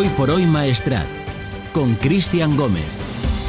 Hoy por Hoy Maestrat, con Cristian Gómez.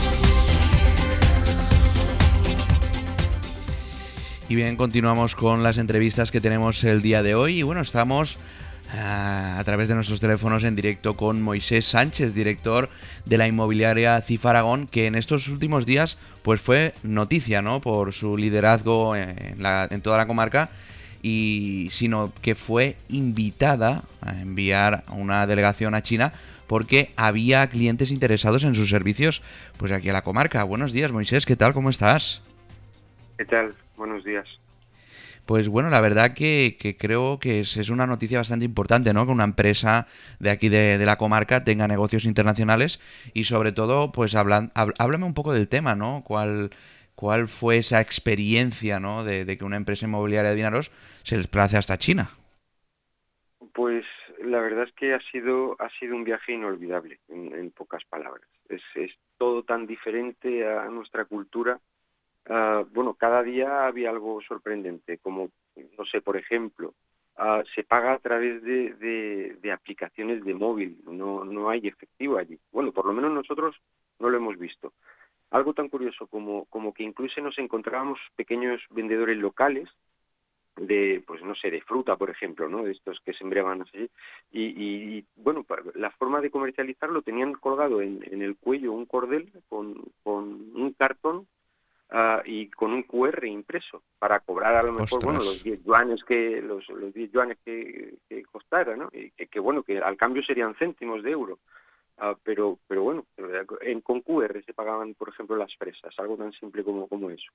Y bien, continuamos con las entrevistas que tenemos el día de hoy. Y bueno, estamos a través de nuestros teléfonos en directo con Moisés Sánchez, director de la inmobiliaria CIF Aragón, que en estos últimos días pues fue noticia, ¿no?, por su liderazgo en toda la comarca, y sino que fue invitada a enviar una delegación a China porque había clientes interesados en sus servicios pues aquí a la comarca. Buenos días, Moisés, ¿qué tal? ¿Cómo estás? ¿Qué tal? Buenos días. Pues bueno, la verdad que creo que es una noticia bastante importante, ¿no? Que una empresa de aquí de la comarca tenga negocios internacionales y sobre todo, pues háblame un poco del tema, ¿no? ¿Cuál fue esa experiencia, ¿no?, de que una empresa inmobiliaria de Vinaros se desplace hasta China? Pues la verdad es que ha sido un viaje inolvidable, en pocas palabras. Es todo tan diferente a nuestra cultura. Bueno, cada día había algo sorprendente, como, no sé, por ejemplo, se paga a través de aplicaciones de móvil, no hay efectivo allí. Bueno, por lo menos nosotros no lo hemos visto. Algo tan curioso como que incluso nos encontrábamos pequeños vendedores locales de, pues no sé, de fruta, por ejemplo, ¿no?, de estos que sembraban así, bueno, la forma de comercializarlo, tenían colgado en el cuello un cordel con un cartón y con un QR impreso para cobrar a lo mejor, bueno, Ostras. los 10 yuanes los 10 yuanes que costara, ¿no? Y que bueno, que al cambio serían céntimos de euro. Pero bueno, con QR se pagaban, por ejemplo, las fresas, algo tan simple como eso.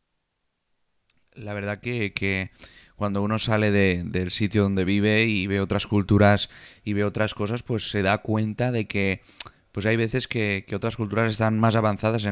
La verdad que cuando uno sale del sitio donde vive y ve otras culturas y ve otras cosas, pues se da cuenta de que pues hay veces que otras culturas están más avanzadas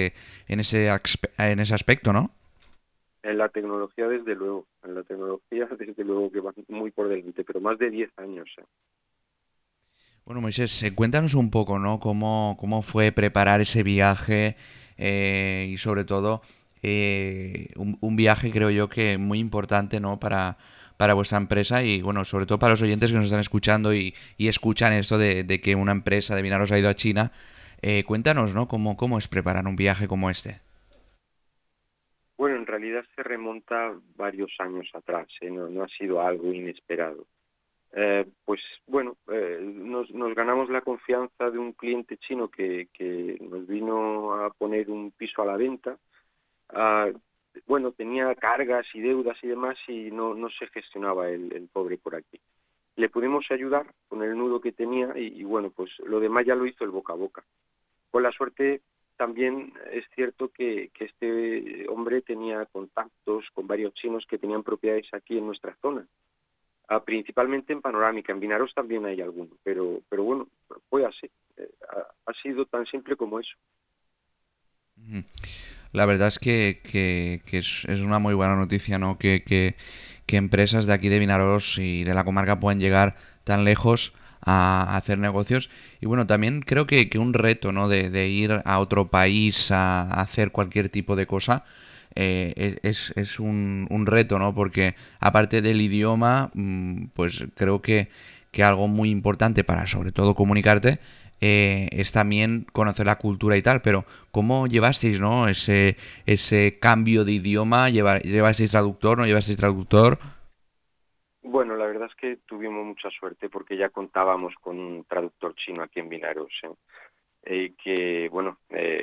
en ese aspecto, ¿no? En la tecnología, desde luego, desde luego que va muy por delante, pero más de 10 años. Bueno, Moisés, cuéntanos un poco, ¿no? ¿Cómo fue preparar ese viaje y sobre todo un viaje, creo yo, que muy importante, ¿no? Para vuestra empresa y, bueno, sobre todo para los oyentes que nos están escuchando y escuchan esto de que una empresa de Vinaros ha ido a China. Cuéntanos, ¿no? ¿Cómo es preparar un viaje como este? Bueno, en realidad se remonta varios años atrás, ¿eh? No ha sido algo inesperado. Pues bueno, nos ganamos la confianza de un cliente chino que nos vino a poner un piso a la venta. Ah, bueno, tenía cargas y deudas y demás y no se gestionaba el pobre por aquí. Le pudimos ayudar con el nudo que tenía y bueno, pues lo demás ya lo hizo el boca a boca. Con la suerte también es cierto que este hombre tenía contactos con varios chinos que tenían propiedades aquí en nuestra zona. Principalmente en Panorámica, en Vinaros también hay alguno, pero bueno, fue así. Ha sido tan simple como eso. Ujú. La verdad es que es una muy buena noticia, ¿no? Que empresas de aquí de Vinaros y de la comarca puedan llegar tan lejos a hacer negocios. Y bueno, también creo que un reto, ¿no? De ir a otro país a hacer cualquier tipo de cosa es un reto, ¿no? Porque aparte del idioma, pues creo que algo muy importante para sobre todo comunicarte es también conocer la cultura y tal, pero ¿cómo llevasteis, no, ese cambio de idioma? ¿Llevasteis traductor, no llevasteis traductor? Bueno, la verdad es que tuvimos mucha suerte porque ya contábamos con un traductor chino aquí en Vinaros, que bueno,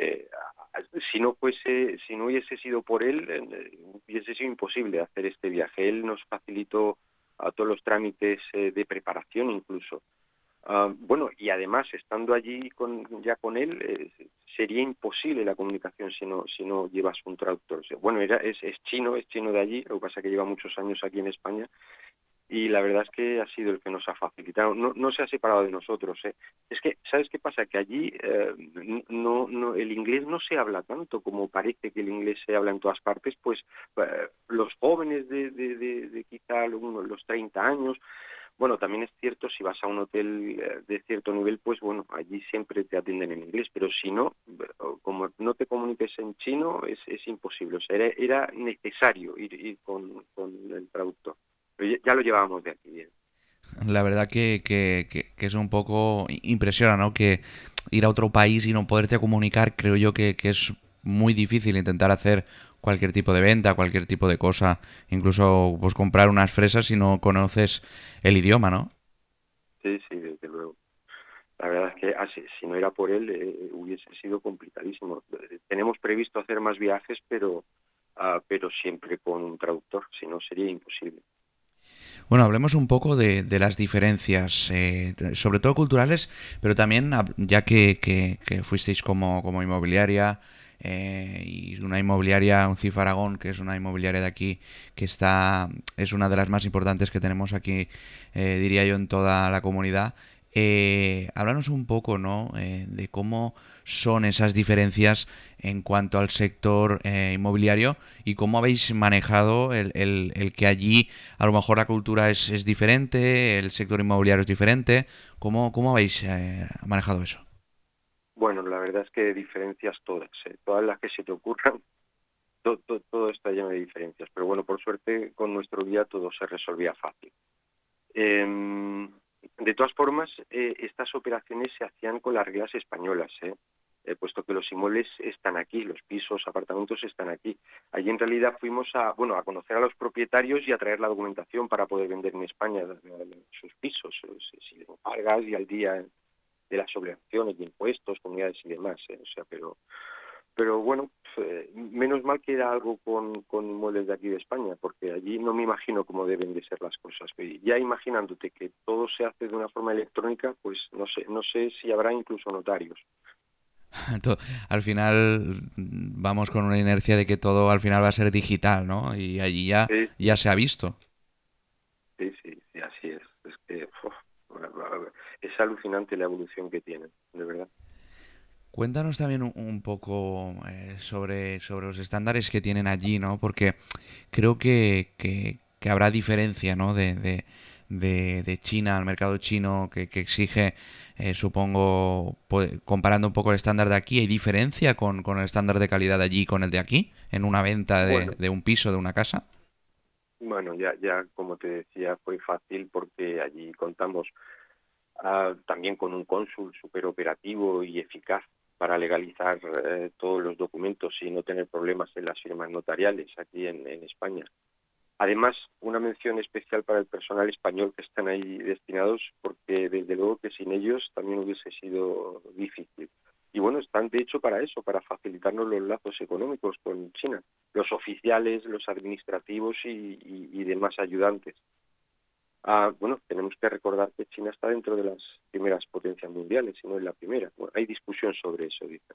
si no hubiese sido por él, hubiese sido imposible hacer este viaje. Él nos facilitó a todos los trámites de preparación incluso. Bueno, y además, estando allí ya con él, sería imposible la comunicación si no llevas un traductor. O sea, bueno, es chino de allí, lo que pasa es que lleva muchos años aquí en España, y la verdad es que ha sido el que nos ha facilitado. No se ha separado de nosotros, ¿eh? Es que, ¿sabes qué pasa? Que allí el inglés no se habla tanto como parece que el inglés se habla en todas partes, pues los jóvenes de quizá los 30 años. Bueno, también es cierto, si vas a un hotel de cierto nivel, pues bueno, allí siempre te atienden en inglés, pero si no, como no te comuniques en chino, es imposible. O sea, era necesario ir con el traductor. Pero ya lo llevábamos de aquí bien. La verdad que es un poco impresiona, ¿no? Que ir a otro país y no poderte comunicar, creo yo que es muy difícil intentar hacer cualquier tipo de venta, cualquier tipo de cosa, incluso pues comprar unas fresas si no conoces el idioma, ¿no? Sí, sí, desde luego. La verdad es que si no era por él hubiese sido complicadísimo. Tenemos previsto hacer más viajes, pero siempre con un traductor, si no sería imposible. Bueno, hablemos un poco de las diferencias, sobre todo culturales, pero también ya que fuisteis como inmobiliaria y una inmobiliaria, un CIF Aragón, que es una inmobiliaria de aquí que es una de las más importantes que tenemos aquí, diría yo, en toda la comunidad. Háblanos un poco, ¿no? De cómo son esas diferencias en cuanto al sector inmobiliario y cómo habéis manejado el que allí a lo mejor la cultura es diferente, el sector inmobiliario es diferente. ¿Cómo habéis manejado eso? Bueno, la verdad es que diferencias todas, todas las que se te ocurran, todo está lleno de diferencias. Pero bueno, por suerte con nuestro guía todo se resolvía fácil. De todas formas, estas operaciones se hacían con las reglas españolas, puesto que los inmuebles están aquí, los pisos, apartamentos están aquí. Allí en realidad fuimos a conocer a los propietarios y a traer la documentación para poder vender en España sus pisos, si les pagas y al día de las obligaciones de impuestos, comunidades y demás. O sea, pero bueno, menos mal que era algo con inmuebles de aquí de España, porque allí no me imagino cómo deben de ser las cosas. Y ya imaginándote que todo se hace de una forma electrónica, pues no sé si habrá incluso notarios. Al final vamos con una inercia de que todo al final va a ser digital, ¿no? Y allí Sí, ya se ha visto. sí, sí, sí, así es. Es que es alucinante la evolución que tienen, de verdad. Cuéntanos también un poco sobre los estándares que tienen allí, ¿no? Porque creo que habrá diferencia, ¿no? De China al mercado chino que exige, supongo, comparando un poco el estándar de aquí, ¿hay diferencia con el estándar de calidad de allí y con el de aquí en una venta Bueno, de un piso, de una casa? bueno, ya como te decía, fue fácil porque allí contamos también con un cónsul súper operativo y eficaz para legalizar todos los documentos y no tener problemas en las firmas notariales aquí en España. Además, una mención especial para el personal español que están ahí destinados, porque desde luego que sin ellos también hubiese sido difícil. Y bueno, están de hecho para eso, para facilitarnos los lazos económicos con China, los oficiales, los administrativos y demás ayudantes. Bueno, tenemos que recordar que China está dentro de las primeras potencias mundiales, si no es la primera. Bueno, hay discusión sobre eso, dice.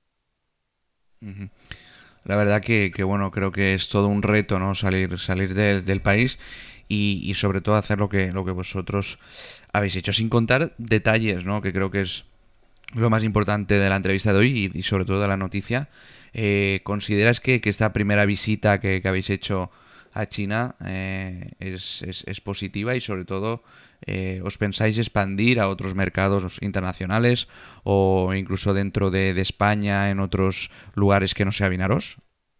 Ujú. La verdad bueno, creo que es todo un reto, ¿no? Salir del país y sobre todo hacer lo que vosotros habéis hecho, sin contar detalles, ¿no? Que creo que es lo más importante de la entrevista de hoy y sobre todo de la noticia. ¿Consideras que esta primera visita que habéis hecho a China es positiva y sobre todo os pensáis expandir a otros mercados internacionales o incluso dentro de España en otros lugares que no sea Vinaros?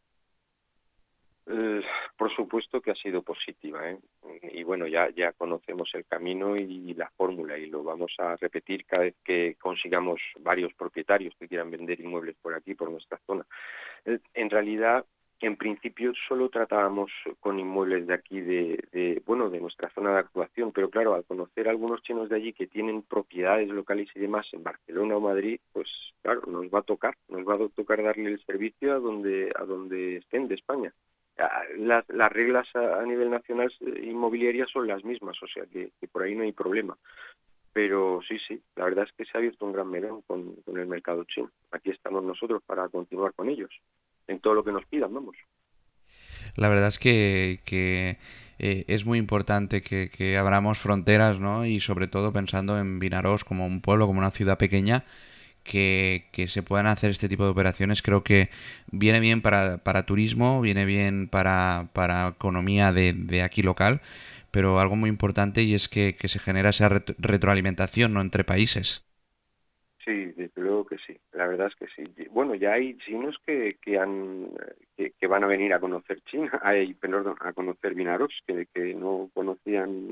Eh, por supuesto que ha sido positiva, ¿eh? Y bueno, ya conocemos el camino y la fórmula y lo vamos a repetir cada vez que consigamos varios propietarios que quieran vender inmuebles por aquí, por nuestra zona. En realidad, en principio solo tratábamos con inmuebles de aquí, bueno, de nuestra zona de actuación, pero claro, al conocer a algunos chinos de allí que tienen propiedades locales y demás en Barcelona o Madrid, pues claro, nos va a tocar darle el servicio a donde estén de España. Las reglas a nivel nacional inmobiliarias son las mismas, o sea que por ahí no hay problema. Pero sí, sí, la verdad es que se ha abierto un gran melón con el mercado chino. Aquí estamos nosotros para continuar con ellos, en todo lo que nos pidan, vamos. La verdad es que es muy importante que abramos fronteras, ¿no? Y sobre todo pensando en Vinaros como un pueblo, como una ciudad pequeña, que se puedan hacer este tipo de operaciones. Creo que viene bien para turismo, viene bien para economía de aquí local, pero algo muy importante y es que se genera esa retroalimentación, ¿no? Entre países. Sí, desde luego que sí, la verdad es que sí. Bueno, ya hay chinos que van a venir a conocer China, perdón, a conocer Vinaroz, que no conocían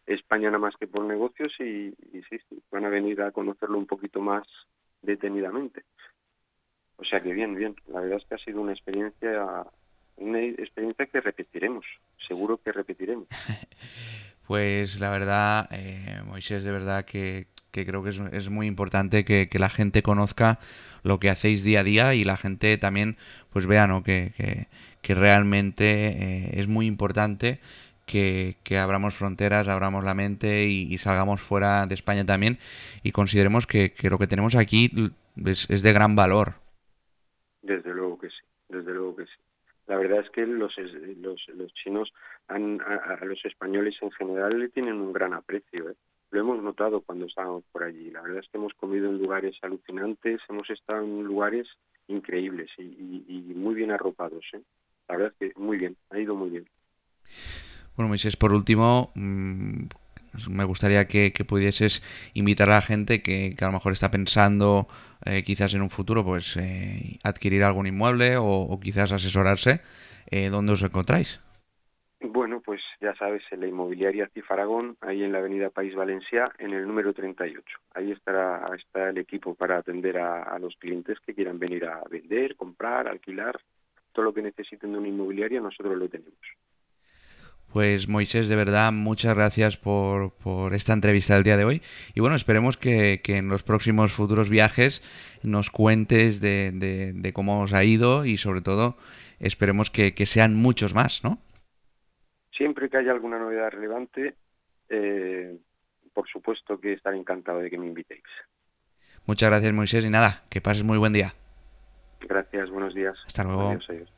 España nada más que por negocios y sí, van a venir a conocerlo un poquito más detenidamente. O sea que bien, bien. La verdad es que ha sido una experiencia que repetiremos, seguro que repetiremos. Pues la verdad, Moisés, de verdad que creo que es muy importante que la gente conozca lo que hacéis día a día y la gente también pues vea, ¿no? Que realmente es muy importante que abramos fronteras, abramos la mente y salgamos fuera de España también y consideremos que lo que tenemos aquí es de gran valor. Desde luego que sí, desde luego que sí. La verdad es que los chinos a los españoles en general le tienen un gran aprecio, ¿eh? Lo hemos notado cuando estábamos por allí. La verdad es que hemos comido en lugares alucinantes, hemos estado en lugares increíbles y muy bien arropados, ¿eh? La verdad es que muy bien, ha ido muy bien. Bueno, Moisés, por último, me gustaría que pudieses invitar a la gente que a lo mejor está pensando quizás en un futuro pues adquirir algún inmueble o quizás asesorarse. ¿Dónde os encontráis? Bueno, pues ya sabes, en la inmobiliaria CIF Aragón, ahí en la avenida País Valencia, en el número 38. Ahí está el equipo para atender a los clientes que quieran venir a vender, comprar, alquilar, todo lo que necesiten de una inmobiliaria, nosotros lo tenemos. Pues Moisés, de verdad, muchas gracias por esta entrevista del día de hoy. Y bueno, esperemos que en los próximos futuros viajes nos cuentes de cómo os ha ido y sobre todo esperemos que sean muchos más, ¿no? Siempre que haya alguna novedad relevante, eh, por supuesto que estaré encantado de que me invitéis. Muchas gracias, Moisés, y nada, que pases muy buen día. Gracias, buenos días. Hasta luego. Adiós, adiós.